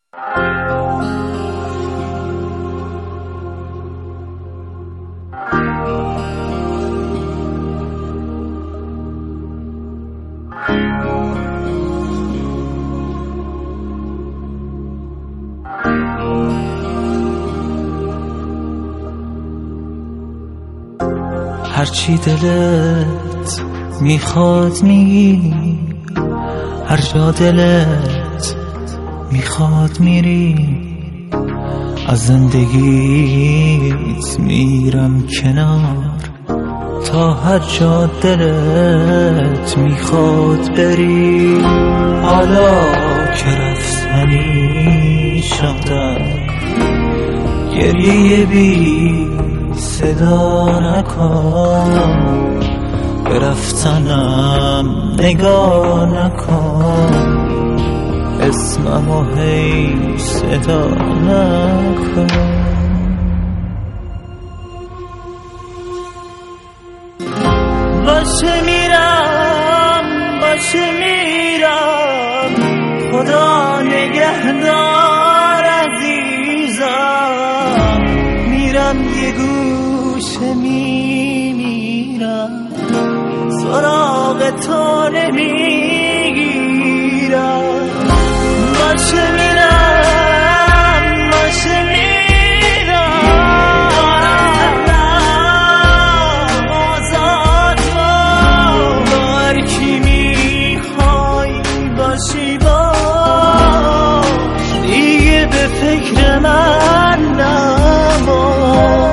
هرچی دلت میخواد میگی، هر جا دلت میخواد میری، از زندگیت میرم کنار، تا هر جا دلت میخواد بری. حالا که رفتنی شدم، گریه بی صدا نکن، به رفتنم نگاه نکن، اسممو هی صدا نکن. باشه میرم، باشه میرم، خدا نگهدار عزیزم. میرم یه گوشه میمیرم، سراغ تو نمیگیرم. باشه میرم، باشه میرم، آزاد با کی میخوای باشی باش، دیگه به فکر من نباش.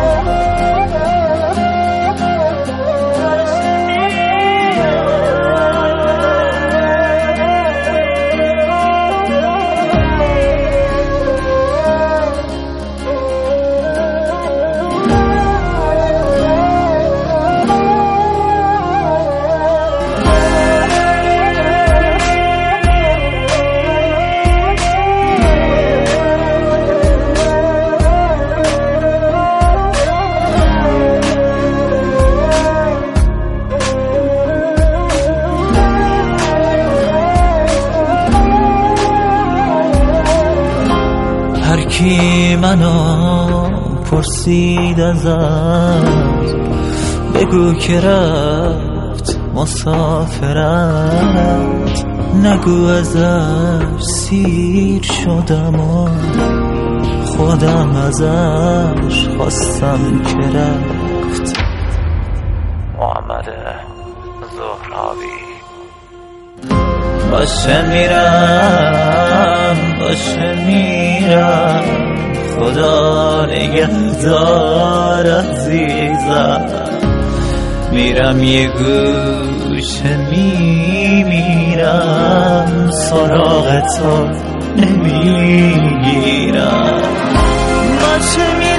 هر کی منو پرسید ازت، بگو که رفت مسافرت، نگو ازش سیر شدم و خودم ازش خواستم که رفت. محمد زهراوی. باشه میرم، باشه میرم، خدا نگهدار عزیزم. میرم یه گوشه میمیرم، سراغ تو نمیگیرم. باشه میرم.